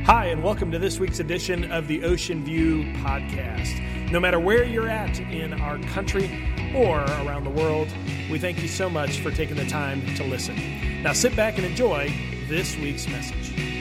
Hi, and welcome to this week's edition of the Ocean View Podcast. No matter where you're at in our country or around the world, we thank you so much for taking the time to listen. Now sit back and enjoy this week's message.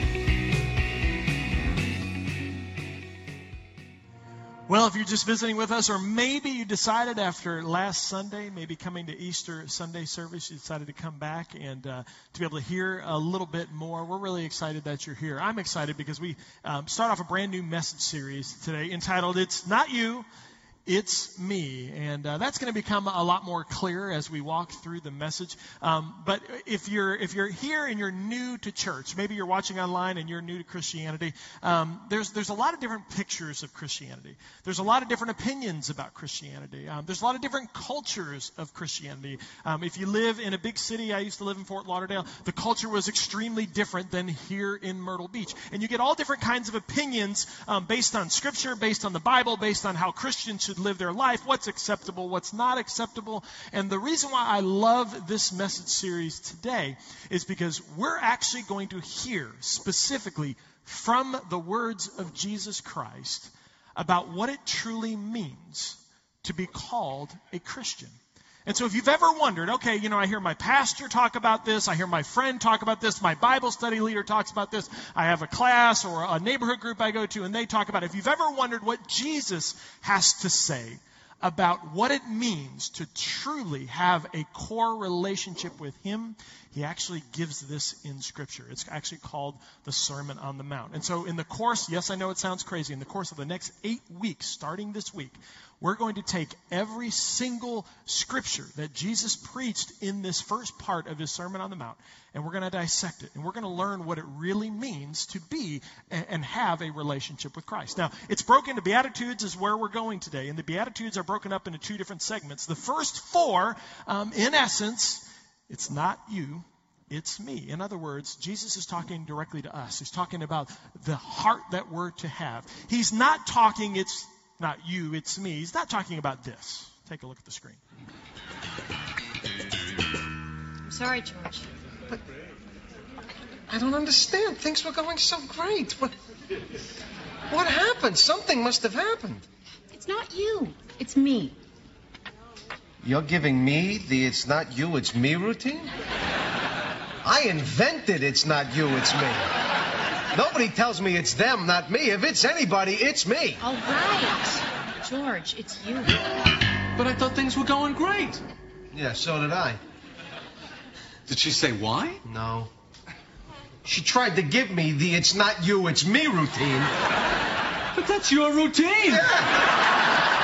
Well, if you're just visiting with us, or maybe you decided after last Sunday, maybe coming to Easter Sunday service, you decided to come back and to be able to hear a little bit more, we're really excited that you're here. I'm excited because we start off a brand new message series today entitled, It's Not You, It's Me. And that's going to become a lot more clear as we walk through the message. But if you're here and you're new to church, maybe you're watching online and you're new to Christianity, there's a lot of different pictures of Christianity. There's a lot of different opinions about Christianity. There's a lot of different cultures of Christianity. If you live in a big city, I used to live in Fort Lauderdale, the culture was extremely different than here in Myrtle Beach. And you get all different kinds of opinions based on Scripture, based on the Bible, based on how Christians should live their life, what's acceptable, what's not acceptable. And the reason why I love this message series today is because we're actually going to hear specifically from the words of Jesus Christ about what it truly means to be called a Christian. And so if you've ever wondered, okay, I hear my pastor talk about this, I hear my friend talk about this, my Bible study leader talks about this, I have a class or a neighborhood group I go to and they talk about it. If you've ever wondered what Jesus has to say about what it means to truly have a core relationship with Him, He actually gives this in Scripture. It's actually called the Sermon on the Mount. And so in the course, yes, I know it sounds crazy, in the course of the next 8 weeks, starting this week, we're going to take every single Scripture that Jesus preached in this first part of His Sermon on the Mount, and we're going to dissect it, and we're going to learn what it really means to be and have a relationship with Christ. Now, it's broken into Beatitudes is where we're going today, and the Beatitudes are broken up into 2 different segments. The first 4, in essence, it's not you, it's me. In other words, Jesus is talking directly to us. He's talking about the heart that we're to have. He's not talking, it's not you, it's me. He's not talking about this. Take a look at the screen. I'm sorry, George. But I don't understand. Things were going so great. What happened? Something must have happened. It's not you. It's me. You're giving me the it's not you, it's me routine? I invented it's not you, it's me. Nobody tells me it's them, not me. If it's anybody, it's me. All right. George, it's you. But I thought things were going great. Yeah, so did I. Did she say why? No. She tried to give me the it's not you, it's me routine. But that's your routine. Yeah.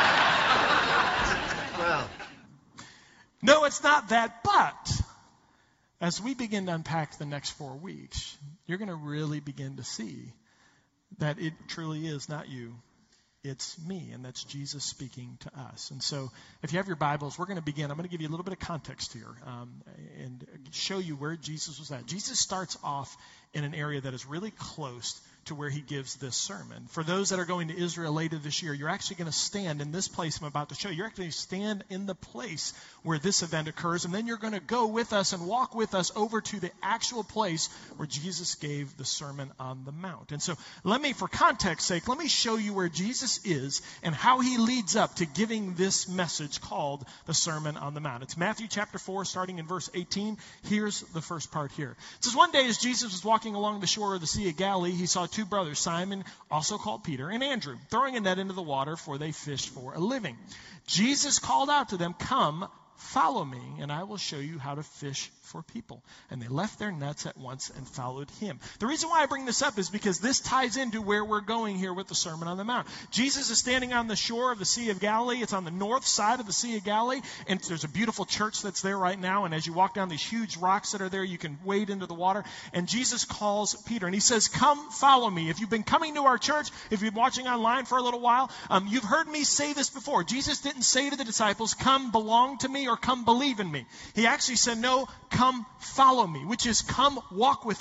Well. No, it's not that, but as we begin to unpack the next 4 weeks, you're going to really begin to see that it truly is not you, it's me, and that's Jesus speaking to us. And so if you have your Bibles, we're going to begin. I'm going to give you a little bit of context here and show you where Jesus was at. Jesus starts off in an area that is really close to where He gives this sermon. For those that are going to Israel later this year, you're actually going to stand in this place I'm about to show you. You're actually going to stand in the place where this event occurs, and then you're going to go with us and walk with us over to the actual place where Jesus gave the Sermon on the Mount. And so for context sake, let me show you where Jesus is and how He leads up to giving this message called the Sermon on the Mount. It's Matthew chapter 4, starting in verse 18. Here's the first part here. It says, one day as Jesus was walking along the shore of the Sea of Galilee, He saw 2 brothers, Simon, also called Peter, and Andrew, throwing a net into the water, for they fished for a living. Jesus called out to them, "Come, follow me, and I will show you how to fish for people." And they left their nets at once and followed Him. The reason why I bring this up is because this ties into where we're going here with the Sermon on the Mount. Jesus is standing on the shore of the Sea of Galilee. It's on the north side of the Sea of Galilee, and there's a beautiful church that's there right now. And as you walk down these huge rocks that are there, you can wade into the water. And Jesus calls Peter, and He says, "Come, follow me." If you've been coming to our church, if you've been watching online for a little while, you've heard me say this before. Jesus didn't say to the disciples, "Come, belong to me," or "Come, believe in me." He actually said, "No, come, follow me," which is come walk with me.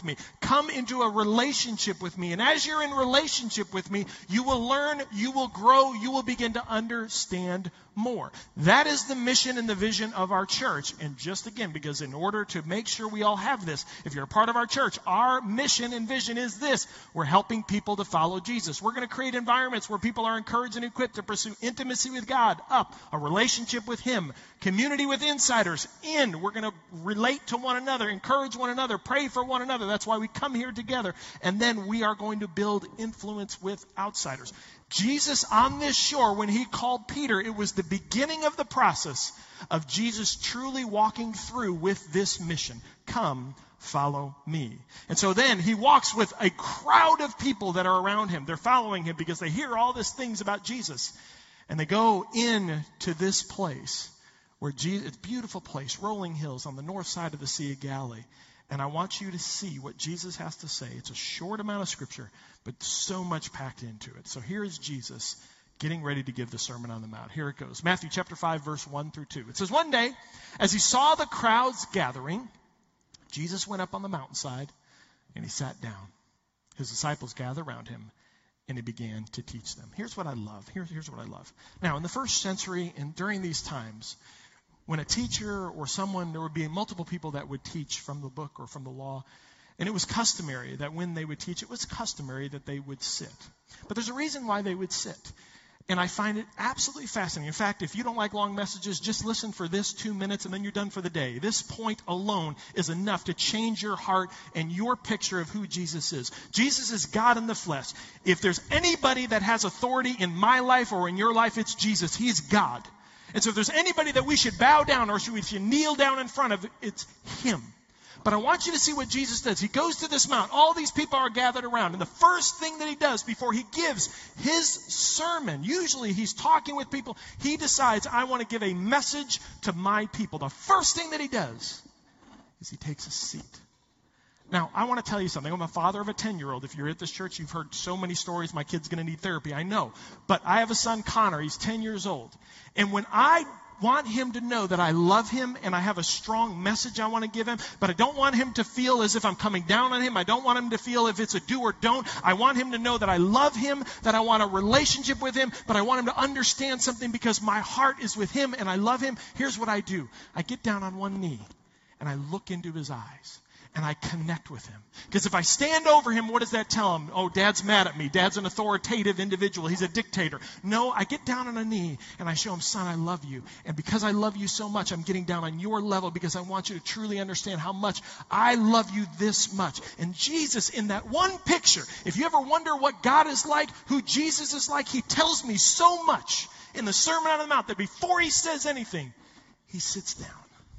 come into a relationship with me. And as you're in relationship with me, you will learn, you will grow, you will begin to understand more. That is the mission and the vision of our church. And just again, because in order to make sure we all have this, if you're a part of our church, our mission and vision is this. We're helping people to follow Jesus. We're going to create environments where people are encouraged and equipped to pursue intimacy with God, up, a relationship with Him, community with insiders, in. We're going to relate to one another, encourage one another, pray for one another. That's why we come here together. And then we are going to build influence with outsiders. Jesus on this shore, when He called Peter, it was the beginning of the process of Jesus truly walking through with this mission. Come, follow me. And so then He walks with a crowd of people that are around Him. They're following Him because they hear all these things about Jesus. And they go into this place where Jesus, it's a beautiful place, rolling hills on the north side of the Sea of Galilee. And I want you to see what Jesus has to say. It's a short amount of scripture, but so much packed into it. So here is Jesus getting ready to give the Sermon on the Mount. Here it goes. Matthew chapter 5, verse 1 through 2. It says, one day, as He saw the crowds gathering, Jesus went up on the mountainside and He sat down. His disciples gathered around Him and He began to teach them. Here's what I love. Here's what I love. Now, in the first century and during these times, when a teacher or someone, there would be multiple people that would teach from the book or from the law. And it was customary that when they would teach, it was customary that they would sit. But there's a reason why they would sit. And I find it absolutely fascinating. In fact, if you don't like long messages, just listen for this 2 minutes and then you're done for the day. This point alone is enough to change your heart and your picture of who Jesus is. Jesus is God in the flesh. If there's anybody that has authority in my life or in your life, it's Jesus. He's God. And so if there's anybody that we should bow down or we should kneel down in front of, it's Him. But I want you to see what Jesus does. He goes to this mount. All these people are gathered around. And the first thing that He does before He gives His sermon, usually He's talking with people, He decides, I want to give a message to my people. The first thing that He does is He takes a seat. Now, I want to tell you something. I'm a father of a 10-year-old. If you're at this church, you've heard so many stories. My kid's going to need therapy. I know. But I have a son, Connor. He's 10 years old. And when I want him to know that I love him and I have a strong message I want to give him, but I don't want him to feel as if I'm coming down on him. I don't want him to feel if it's a do or don't. I want him to know that I love him, that I want a relationship with him, but I want him to understand something because my heart is with him and I love him. Here's what I do. I get down on one knee and I look into his eyes. And I connect with him. Because if I stand over him, what does that tell him? Oh, Dad's mad at me. Dad's an authoritative individual. He's a dictator. No, I get down on a knee and I show him, son, I love you. And because I love you so much, I'm getting down on your level because I want you to truly understand how much I love you this much. And Jesus, in that one picture, if you ever wonder what God is like, who Jesus is like, He tells me so much in the Sermon on the Mount that before He says anything, He sits down.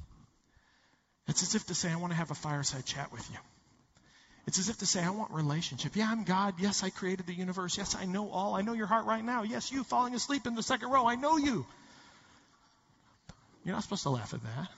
It's as if to say, I want to have a fireside chat with you. It's as if to say, I want relationship. Yeah, I'm God. Yes, I created the universe. Yes, I know all. I know your heart right now. Yes, you falling asleep in the second row. I know you. You're not supposed to laugh at that.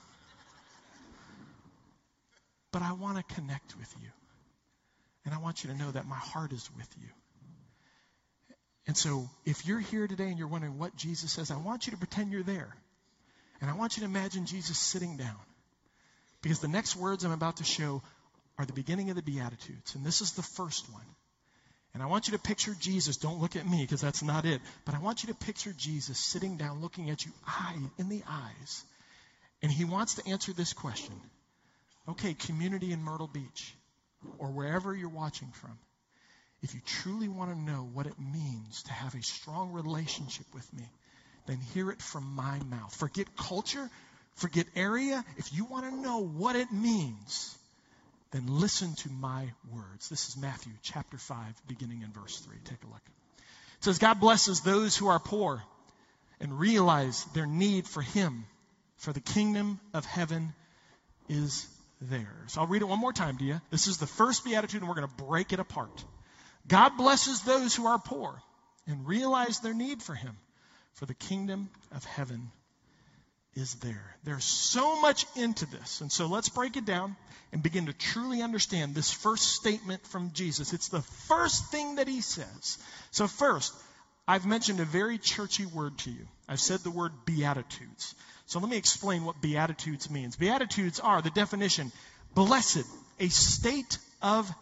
But I want to connect with you. And I want you to know that my heart is with you. And so if you're here today and you're wondering what Jesus says, I want you to pretend you're there. And I want you to imagine Jesus sitting down. Because the next words I'm about to show are the beginning of the Beatitudes. And this is the first one. And I want you to picture Jesus. Don't look at me because that's not it. But I want you to picture Jesus sitting down looking at you in the eyes. And He wants to answer this question. Okay, community in Myrtle Beach or wherever you're watching from. If you truly want to know what it means to have a strong relationship with me, then hear it from my mouth. Forget culture. Forget area. If you want to know what it means, then listen to my words. This is Matthew chapter 5, beginning in verse 3. Take a look. It says, God blesses those who are poor and realize their need for Him, for the kingdom of heaven is theirs. I'll read it one more time to you. This is the first beatitude, and we're going to break it apart. God blesses those who are poor and realize their need for Him, for the kingdom of heaven is there. There's so much into this. And so let's break it down and begin to truly understand this first statement from Jesus. It's the first thing that He says. So first, I've mentioned a very churchy word to you. I've said the word Beatitudes. So let me explain what Beatitudes means. Beatitudes are, the definition, blessed, a state of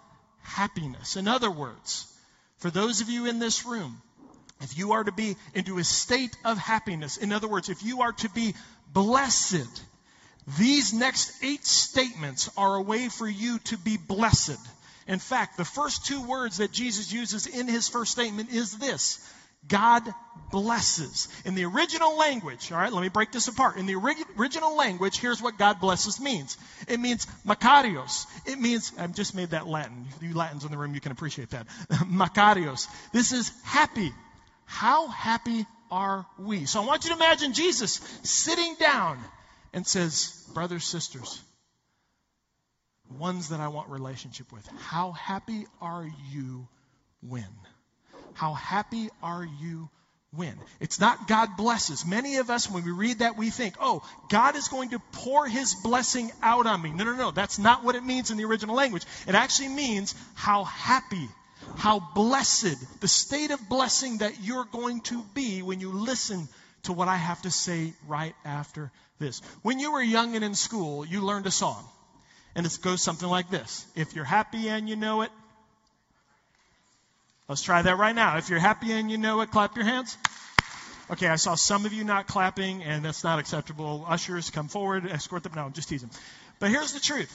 happiness. In other words, for those of you in this room, if you are to be into a state of happiness, in other words, if you are to be blessed, these next 8 statements are a way for you to be blessed. In fact, the first 2 words that Jesus uses in his first statement is this: God blesses. In the original language, all right, let me break this apart. In the original language, here's what God blesses means. It means makarios. It means, I've just made that Latin. You Latins in the room, you can appreciate that. Makarios. This is happy. How happy are we? So I want you to imagine Jesus sitting down and says, brothers, sisters, ones that I want relationship with, how happy are you when? How happy are you when? It's not God blesses. Many of us, when we read that, we think, oh, God is going to pour his blessing out on me. No. That's not what it means in the original language. It actually means how happy, how blessed, the state of blessing that you're going to be when you listen to what I have to say right after this. When you were young and in school, you learned a song. And it goes something like this. If you're happy and you know it. Let's try that right now. If you're happy and you know it, clap your hands. Okay, I saw some of you not clapping, and that's not acceptable. Ushers, come forward, escort them. No, I'm just teasing. But here's the truth.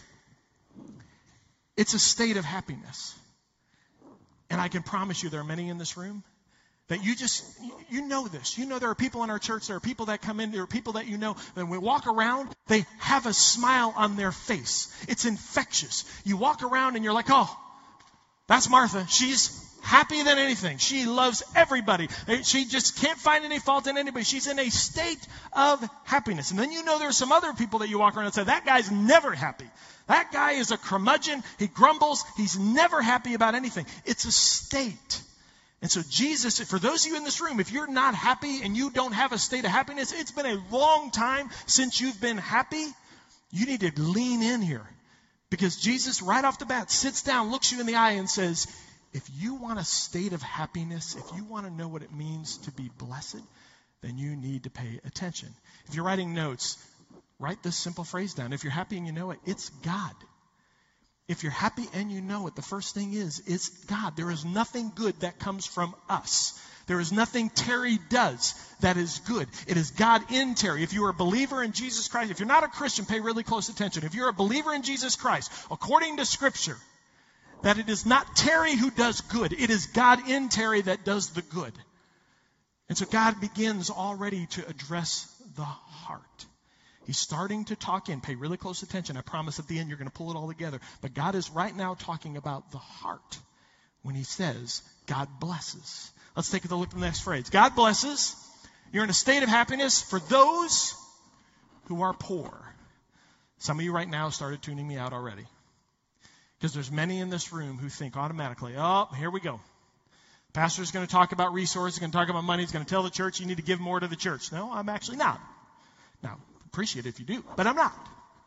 It's a state of happiness. And I can promise you there are many in this room that you know this. You know there are people in our church, there are people that come in, there are people that you know, when we walk around, they have a smile on their face. It's infectious. You walk around and you're like, oh, that's Martha. She's happy than anything. She loves everybody. She just can't find any fault in anybody. She's in a state of happiness. And then you know there's some other people that you walk around and say, that guy's never happy. That guy is a curmudgeon. He grumbles. He's never happy about anything. It's a state. And so Jesus, for those of you in this room, if you're not happy and you don't have a state of happiness, it's been a long time since you've been happy, you need to lean in here. Because Jesus, right off the bat, sits down, looks you in the eye and says, if you want a state of happiness, if you want to know what it means to be blessed, then you need to pay attention. If you're writing notes, write this simple phrase down. If you're happy and you know it, it's God. If you're happy and you know it, the first thing is, it's God. There is nothing good that comes from us. There is nothing Terry does that is good. It is God in Terry. If you are a believer in Jesus Christ, if you're not a Christian, pay really close attention. If you're a believer in Jesus Christ, according to Scripture, that it is not Terry who does good. It is God in Terry that does the good. And so God begins already to address the heart. He's starting to talk in. Pay really close attention. I promise at the end you're going to pull it all together. But God is right now talking about the heart when he says God blesses. Let's take a look at the next phrase. God blesses. You're in a state of happiness for those who are poor. Some of you right now started tuning me out already. Because there's many in this room who think automatically, oh, here we go. Pastor's going to talk about resources, he's going to talk about money, he's going to tell the church you need to give more to the church. No, I'm actually not. Now, appreciate it if you do, but I'm not.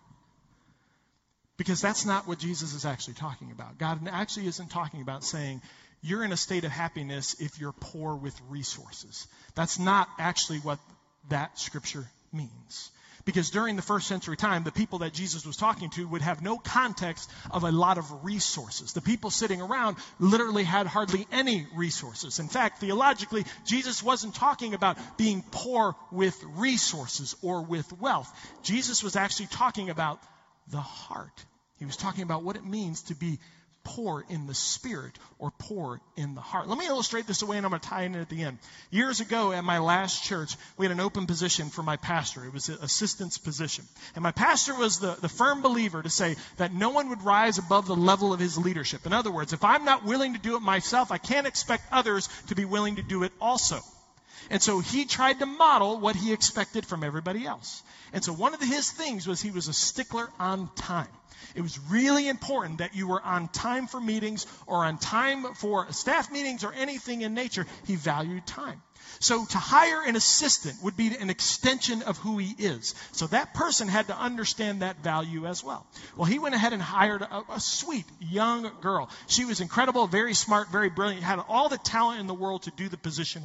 Because that's not what Jesus is actually talking about. God actually isn't talking about saying you're in a state of happiness if you're poor with resources. That's not actually what that scripture means. Because during the first century time, the people that Jesus was talking to would have no context of a lot of resources. The people sitting around literally had hardly any resources. In fact, theologically, Jesus wasn't talking about being poor with resources or with wealth. Jesus was actually talking about the heart. He was talking about what it means to be poor in the spirit or poor in the heart. Let me illustrate this away and I'm going to tie it in at the end. Years ago at my last church, we had an open position for my pastor. It was an assistant's position. And my pastor was the firm believer to say that no one would rise above the level of his leadership. In other words, if I'm not willing to do it myself, I can't expect others to be willing to do it also. And so he tried to model what he expected from everybody else. And so one of his things was he was a stickler on time. It was really important that you were on time for meetings or on time for staff meetings or anything in nature. He valued time. So to hire an assistant would be an extension of who he is. So that person had to understand that value as well. Well, he went ahead and hired a sweet young girl. She was incredible, very smart, very brilliant, had all the talent in the world to do the position well.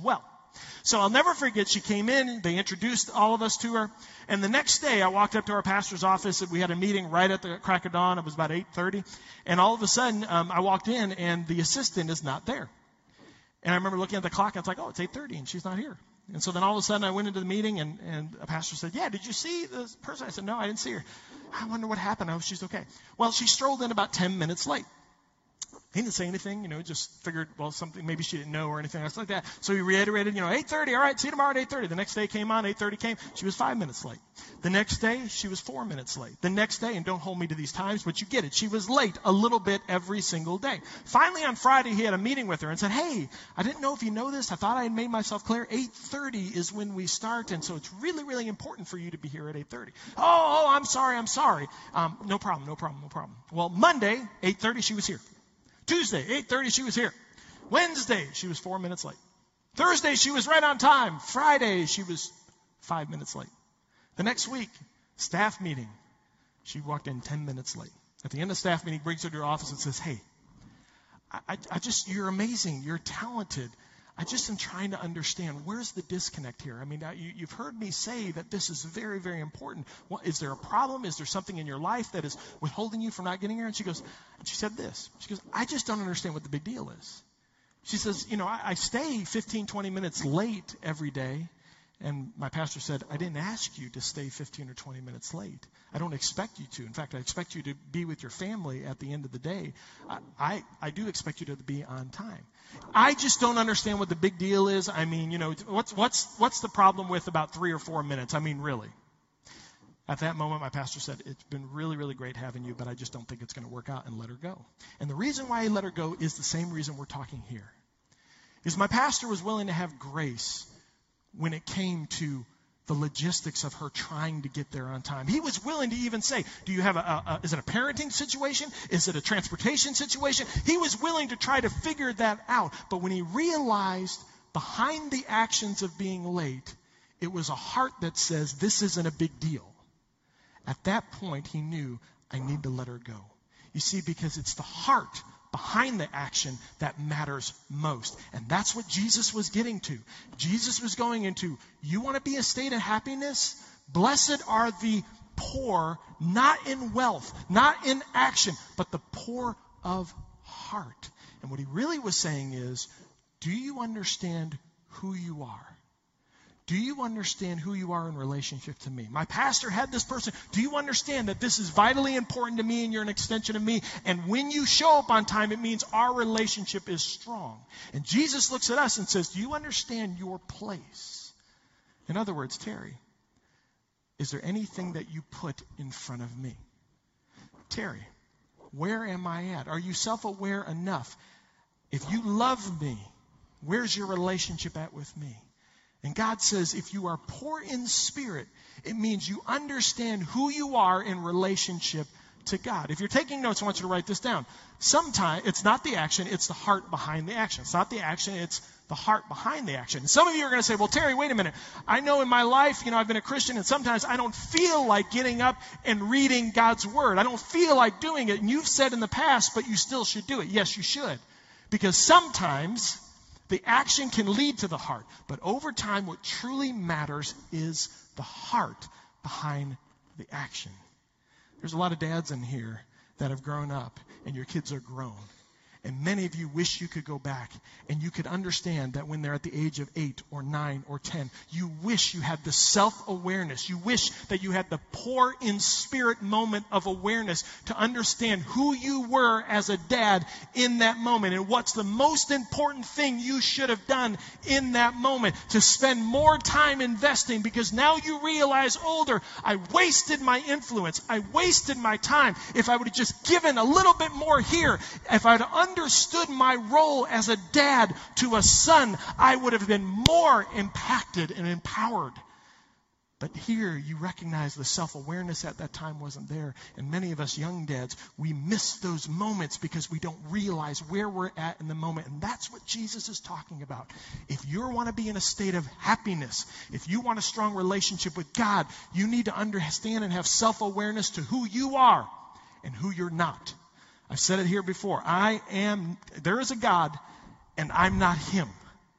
So I'll never forget, she came in, they introduced all of us to her, and the next day I walked up to our pastor's office, and we had a meeting right at the crack of dawn. It was about 8:30, and all of a sudden I walked in, and the assistant is not there. And I remember looking at the clock, and it's like, oh, it's 8:30, and she's not here. And so then all of a sudden I went into the meeting, and a pastor said, yeah, did you see this person? I said, no, I didn't see her. I wonder what happened. I hope she's okay. Well, she strolled in about 10 minutes late. He didn't say anything, just figured, well, something, maybe she didn't know or anything else like that. So he reiterated, 8:30, all right, see you tomorrow at 8:30. The next day came on, 8:30 came, she was 5 minutes late. The next day, she was 4 minutes late. The next day, and don't hold me to these times, but you get it, she was late a little bit every single day. Finally, on Friday, he had a meeting with her and said, hey, I didn't know if you know this. I thought I had made myself clear. 8:30 is when we start, and so it's really, really important for you to be here at 8:30. Oh, I'm sorry. No problem. Well, Monday, 8:30, she was here. Tuesday, 8:30, she was here. Wednesday, she was 4 minutes late. Thursday, she was right on time. Friday, she was 5 minutes late. The next week, staff meeting, she walked in 10 minutes late. At the end of staff meeting, brings her to her office and says, hey, you're amazing. You're talented. I just am trying to understand, where's the disconnect here? I mean, you've heard me say that this is very, very important. Is there a problem? Is there something in your life that is withholding you from not getting here? And she said this. She goes, I just don't understand what the big deal is. She says, I stay 15, 20 minutes late every day. And my pastor said, I didn't ask you to stay 15 or 20 minutes late. I don't expect you to. In fact, I expect you to be with your family at the end of the day. I do expect you to be on time. I just don't understand what the big deal is. I mean, what's the problem with about 3 or 4 minutes? I mean, really. At that moment, my pastor said, it's been really, really great having you, but I just don't think it's going to work out, and let her go. And the reason why he let her go is the same reason we're talking here. Is my pastor was willing to have grace when it came to the logistics of her trying to get there on time. He was willing to even say, do you have is it a parenting situation? Is it a transportation situation? He was willing to try to figure that out. But when he realized behind the actions of being late, it was a heart that says, this isn't a big deal. At that point, he knew, I need to let her go. You see, because it's the heart behind the action that matters most. And that's what Jesus was getting to. Jesus was going into, you want to be a state of happiness? Blessed are the poor, not in wealth, not in action, but the poor of heart. And what he really was saying is, do you understand who you are? Do you understand who you are in relationship to me? My pastor had this person. Do you understand that this is vitally important to me and you're an extension of me? And when you show up on time, it means our relationship is strong. And Jesus looks at us and says, do you understand your place? In other words, Terry, is there anything that you put in front of me? Terry, where am I at? Are you self-aware enough? If you love me, where's your relationship at with me? And God says, if you are poor in spirit, it means you understand who you are in relationship to God. If you're taking notes, I want you to write this down. Sometimes it's not the action, it's the heart behind the action. It's not the action, it's the heart behind the action. Some of you are going to say, well, Terry, wait a minute. I know in my life, I've been a Christian, and sometimes I don't feel like getting up and reading God's Word. I don't feel like doing it. And you've said in the past, but you still should do it. Yes, you should. Because sometimes the action can lead to the heart. But over time, what truly matters is the heart behind the action. There's a lot of dads in here that have grown up, and your kids are grown. And many of you wish you could go back and you could understand that when they're at the age of 8 or 9 or 10, you wish you had the self-awareness. You wish that you had the poor in spirit moment of awareness to understand who you were as a dad in that moment and what's the most important thing you should have done in that moment, to spend more time investing, because now you realize older, I wasted my influence. I wasted my time. If I would have just given a little bit more here, if I had understood my role as a dad to a son, I would have been more impacted and empowered. But here you recognize the self-awareness at that time wasn't there. And many of us young dads, we miss those moments because we don't realize where we're at in the moment. And that's what Jesus is talking about. If you want to be in a state of happiness, if you want a strong relationship with God, you need to understand and have self-awareness to who you are and who you're not. I've said it here before. There is a God, and I'm not Him.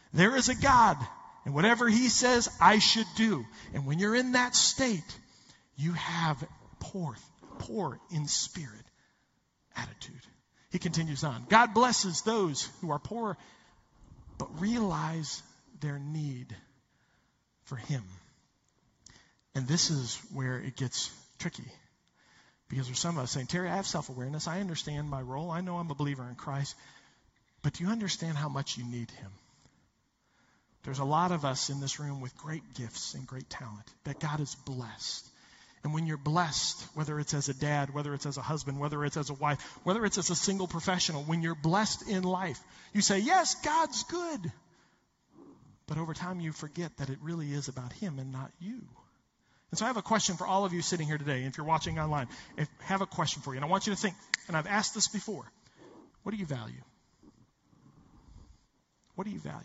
There is a God, and whatever He says, I should do. And when you're in that state, you have poor in spirit attitude. He continues on. God blesses those who are poor, but realize their need for Him. And this is where it gets tricky. Because there's some of us saying, Terry, I have self-awareness. I understand my role. I know I'm a believer in Christ. But do you understand how much you need Him? There's a lot of us in this room with great gifts and great talent that God has blessed. And when you're blessed, whether it's as a dad, whether it's as a husband, whether it's as a wife, whether it's as a single professional, when you're blessed in life, you say, yes, God's good. But over time you forget that it really is about Him and not you. And so I have a question for all of you sitting here today. If you're watching online, I have a question for you. And I want you to think, and I've asked this before, what do you value? What do you value?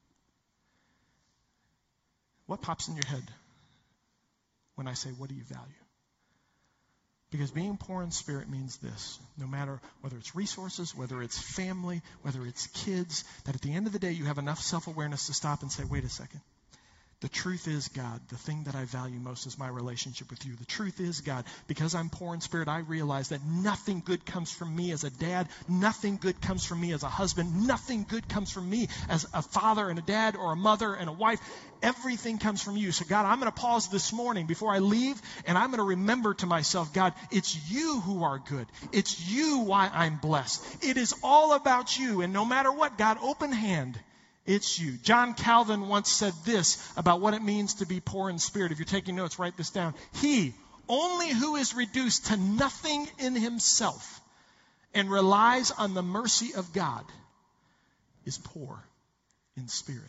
What pops in your head when I say, what do you value? Because being poor in spirit means this. No matter whether it's resources, whether it's family, whether it's kids, that at the end of the day you have enough self-awareness to stop and say, wait a second. The truth is, God, the thing that I value most is my relationship with you. The truth is, God, because I'm poor in spirit, I realize that nothing good comes from me as a dad. Nothing good comes from me as a husband. Nothing good comes from me as a father and a dad or a mother and a wife. Everything comes from you. So, God, I'm going to pause this morning before I leave, and I'm going to remember to myself, God, it's you who are good. It's you why I'm blessed. It is all about you. And no matter what, God, open hand. It's you. John Calvin once said this about what it means to be poor in spirit. If you're taking notes, write this down. He, only who is reduced to nothing in himself and relies on the mercy of God, is poor in spirit.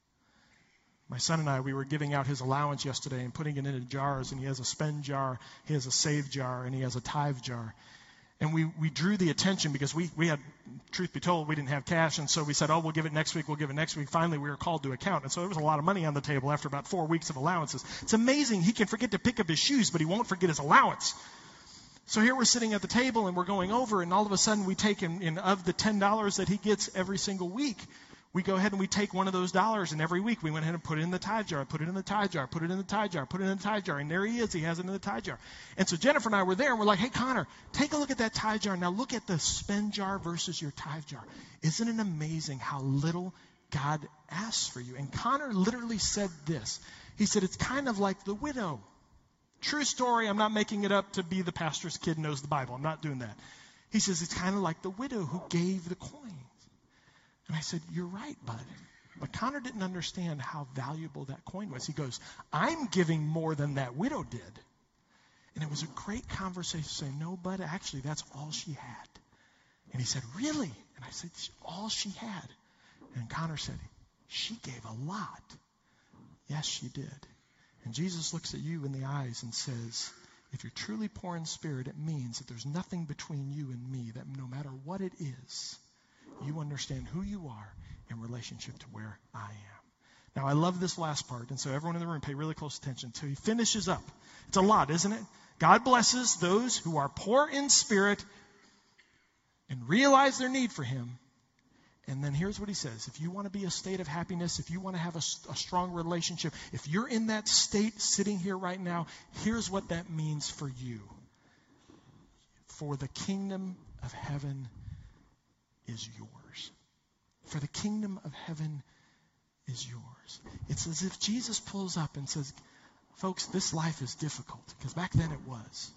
My son and I, we were giving out his allowance yesterday and putting it into jars, and he has a spend jar, he has a save jar, and he has a tithe jar. And we drew the attention because we had, truth be told, we didn't have cash. And so we said, we'll give it next week, we'll give it next week. Finally, we were called to account. And so there was a lot of money on the table after about 4 weeks of allowances. It's amazing. He can forget to pick up his shoes, but he won't forget his allowance. So here we're sitting at the table and we're going over, and all of a sudden we take in of the $10 that he gets every single week, we go ahead and we take one of those dollars, and every week we went ahead and put it in the tithe jar, put it in the tithe jar, put it in the tithe jar, put it in the tithe jar, and there he is. He has it in the tithe jar. And so Jennifer and I were there, and we're like, hey, Connor, take a look at that tithe jar. Now look at the spend jar versus your tithe jar. Isn't it amazing how little God asks for you? And Connor literally said this. He said, it's kind of like the widow. True story. I'm not making it up to be the pastor's kid knows the Bible. I'm not doing that. He says, it's kind of like the widow who gave the coin. And I said, you're right, bud. But Connor didn't understand how valuable that coin was. He goes, I'm giving more than that widow did. And it was a great conversation saying, no, bud, actually, that's all she had. And he said, really? And I said, all she had. And Connor said, she gave a lot. Yes, she did. And Jesus looks at you in the eyes and says, if you're truly poor in spirit, it means that there's nothing between you and me, that no matter what it is, you understand who you are in relationship to where I am. Now, I love this last part, and so everyone in the room pay really close attention. So he finishes up. It's a lot, isn't it? God blesses those who are poor in spirit and realize their need for Him. And then here's what he says. If you want to be a state of happiness, if you want to have a strong relationship, if you're in that state sitting here right now, here's what that means for you. For the kingdom of heaven is yours. For the kingdom of heaven is yours. It's as if Jesus pulls up and says, folks, this life is difficult, because back then it was.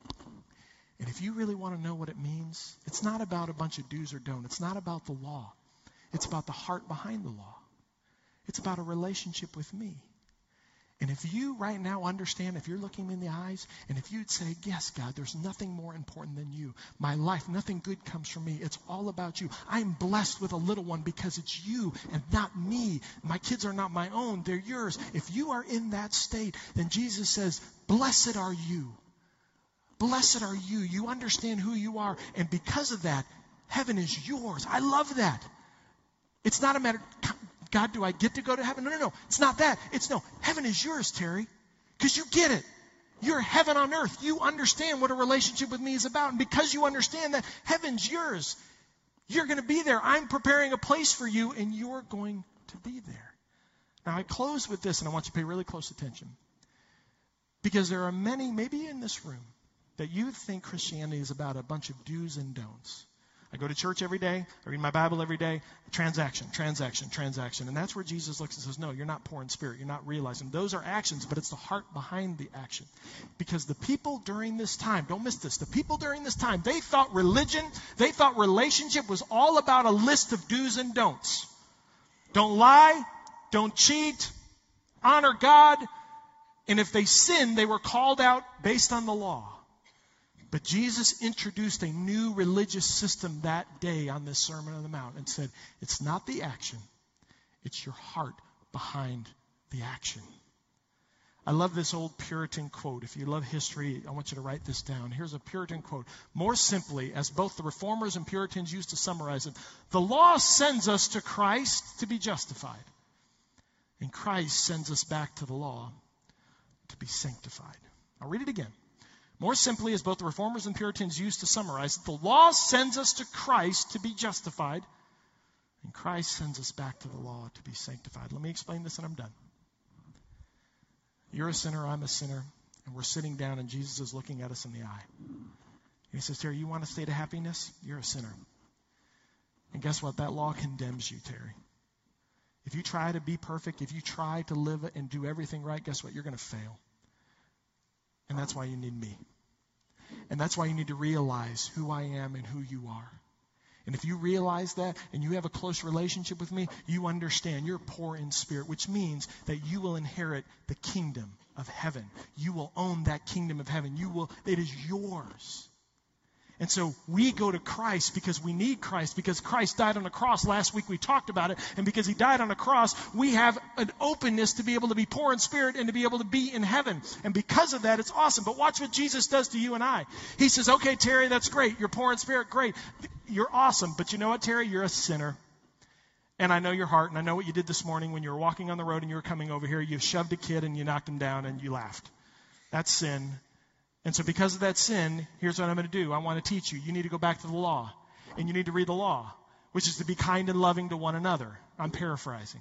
And if you really want to know what it means, it's not about a bunch of do's or don'ts. It's not about the law. It's about the heart behind the law. It's about a relationship with me. And if you right now understand, if you're looking me in the eyes, and if you'd say, yes, God, there's nothing more important than you. My life, nothing good comes from me. It's all about you. I'm blessed with a little one because it's you and not me. My kids are not my own. They're yours. If you are in that state, then Jesus says, blessed are you. Blessed are you. You understand who you are. And because of that, heaven is yours. I love that. It's not a matter, God, do I get to go to heaven? No. It's not that. It's no, heaven is yours, Terry. Because you get it. You're heaven on earth. You understand what a relationship with me is about. And because you understand that, heaven's yours. You're going to be there. I'm preparing a place for you, and you're going to be there. Now, I close with this, and I want you to pay really close attention. Because there are many, maybe in this room, that you think Christianity is about a bunch of do's and don'ts. I go to church every day. I read my Bible every day. Transaction, transaction, transaction. And that's where Jesus looks and says, no, you're not poor in spirit. You're not realizing. Those are actions, but it's the heart behind the action. Because the people during this time, don't miss this, the people during this time, they thought religion, they thought relationship was all about a list of do's and don'ts. Don't lie, don't cheat, honor God. And if they sinned, they were called out based on the law. But Jesus introduced a new religious system that day on this Sermon on the Mount and said, it's not the action, it's your heart behind the action. I love this old Puritan quote. If you love history, I want you to write this down. Here's a Puritan quote. More simply, as both the Reformers and Puritans used to summarize it, the law sends us to Christ to be justified, and Christ sends us back to the law to be sanctified. I'll read it again. More simply, as both the Reformers and Puritans used to summarize it, the law sends us to Christ to be justified, and Christ sends us back to the law to be sanctified. Let me explain this and I'm done. You're a sinner, I'm a sinner, and we're sitting down and Jesus is looking at us in the eye. And he says, Terry, you want a state of happiness? You're a sinner. And guess what? That law condemns you, Terry. If you try to be perfect, if you try to live and do everything right, guess what? You're going to fail. And that's why you need me. And that's why you need to realize who I am and who you are. And if you realize that and you have a close relationship with me, you understand you're poor in spirit, which means that you will inherit the kingdom of heaven. You will own that kingdom of heaven. It is yours. And so we go to Christ because we need Christ, because Christ died on the cross. Last week we talked about it. And because he died on the cross, we have an openness to be able to be poor in spirit and to be able to be in heaven. And because of that, it's awesome. But watch what Jesus does to you and I. He says, okay, Terry, that's great. You're poor in spirit. Great. You're awesome. But you know what, Terry? You're a sinner. And I know your heart, and I know what you did this morning when you were walking on the road and you were coming over here. You shoved a kid and you knocked him down and you laughed. That's sin. And so because of that sin, here's what I'm going to do. I want to teach you. You need to go back to the law. And you need to read the law, which is to be kind and loving to one another. I'm paraphrasing.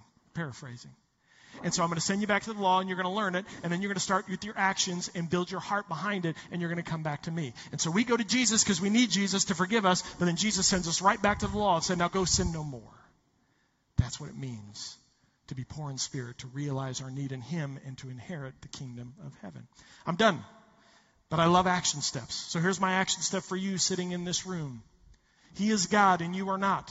And so I'm going to send you back to the law, and you're going to learn it. And then you're going to start with your actions and build your heart behind it, and you're going to come back to me. And so we go to Jesus because we need Jesus to forgive us. But then Jesus sends us right back to the law and said, now go sin no more. That's what it means to be poor in spirit, to realize our need in him, and to inherit the kingdom of heaven. I'm done. But I love action steps. So here's my action step for you sitting in this room. He is God and you are not.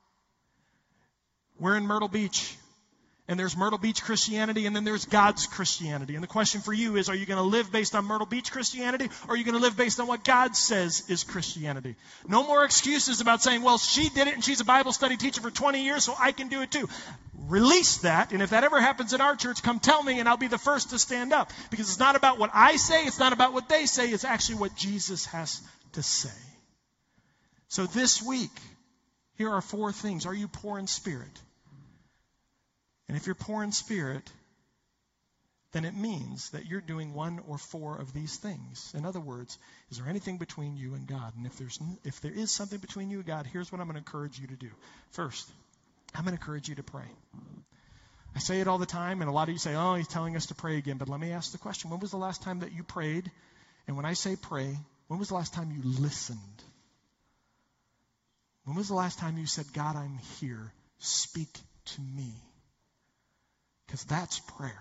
We're in Myrtle Beach. And there's Myrtle Beach Christianity and then there's God's Christianity. And the question for you is, are you going to live based on Myrtle Beach Christianity, or are you going to live based on what God says is Christianity? No more excuses about saying, well, she did it and she's a Bible study teacher for 20 years, so I can do it too. Release that, and if that ever happens in our church, come tell me and I'll be the first to stand up. Because it's not about what I say, it's not about what they say, it's actually what Jesus has to say. So this week, here are 4 things. Are you poor in spirit? And if you're poor in spirit, then it means that you're doing 1 or 4 of these things. In other words, is there anything between you and God? And if there is something between you and God, here's what I'm going to encourage you to do. First, I'm going to encourage you to pray. I say it all the time, and a lot of you say, oh, he's telling us to pray again. But let me ask the question, when was the last time that you prayed? And when I say pray, when was the last time you listened? When was the last time you said, God, I'm here. Speak to me. Because that's prayer.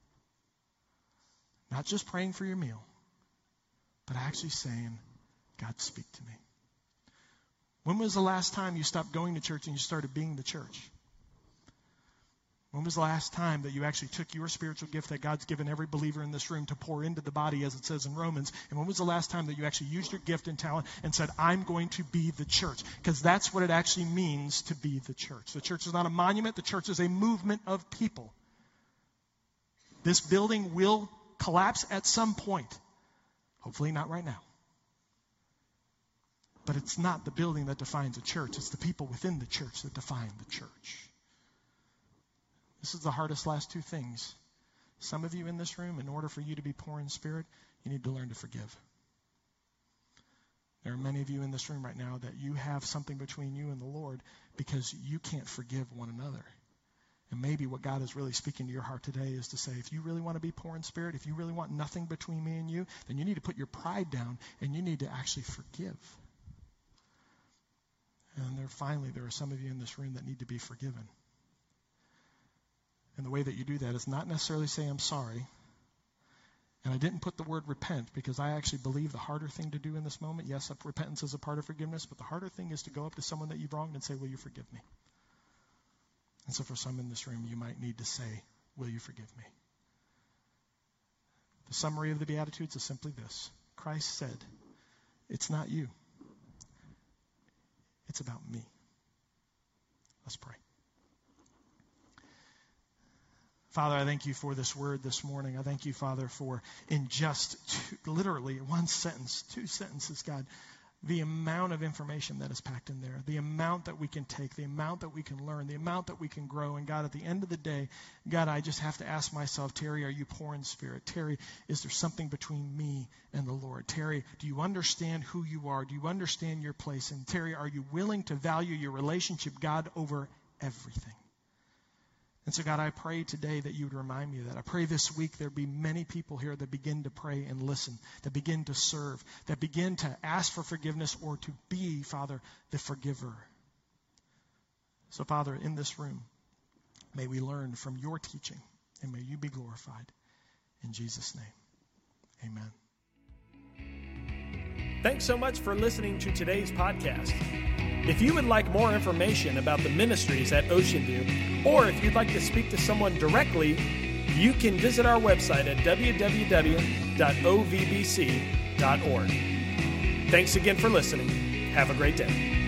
Not just praying for your meal, but actually saying, God, speak to me. When was the last time you stopped going to church and you started being the church? When was the last time that you actually took your spiritual gift that God's given every believer in this room to pour into the body, as it says in Romans? And when was the last time that you actually used your gift and talent and said, I'm going to be the church? Because that's what it actually means to be the church. The church is not a monument. The church is a movement of people. This building will collapse at some point. Hopefully not right now. But it's not the building that defines a church. It's the people within the church that define the church. This is the hardest last 2 things. Some of you in this room, in order for you to be poor in spirit, you need to learn to forgive. There are many of you in this room right now that you have something between you and the Lord because you can't forgive one another. And maybe what God is really speaking to your heart today is to say, if you really want to be poor in spirit, if you really want nothing between me and you, then you need to put your pride down and you need to actually forgive. And there are some of you in this room that need to be forgiven. And the way that you do that is not necessarily say, I'm sorry. And I didn't put the word repent because I actually believe the harder thing to do in this moment, yes, repentance is a part of forgiveness, but the harder thing is to go up to someone that you've wronged and say, will you forgive me? And so for some in this room, you might need to say, will you forgive me? The summary of the Beatitudes is simply this. Christ said, it's not you. It's about me. Let's pray. Father, I thank you for this word this morning. I thank you, Father, for in just literally one sentence, 2 sentences, God, the amount of information that is packed in there, the amount that we can take, the amount that we can learn, the amount that we can grow. And God, at the end of the day, God, I just have to ask myself, Terry, are you poor in spirit? Terry, is there something between me and the Lord? Terry, do you understand who you are? Do you understand your place? And Terry, are you willing to value your relationship, God, over everything? And so, God, I pray today that you would remind me of that. I pray this week there be many people here that begin to pray and listen, that begin to serve, that begin to ask for forgiveness or to be, Father, the forgiver. So, Father, in this room, may we learn from your teaching, and may you be glorified. In Jesus' name, amen. Thanks so much for listening to today's podcast. If you would like more information about the ministries at Ocean View, or if you'd like to speak to someone directly, you can visit our website at www.ovbc.org. Thanks again for listening. Have a great day.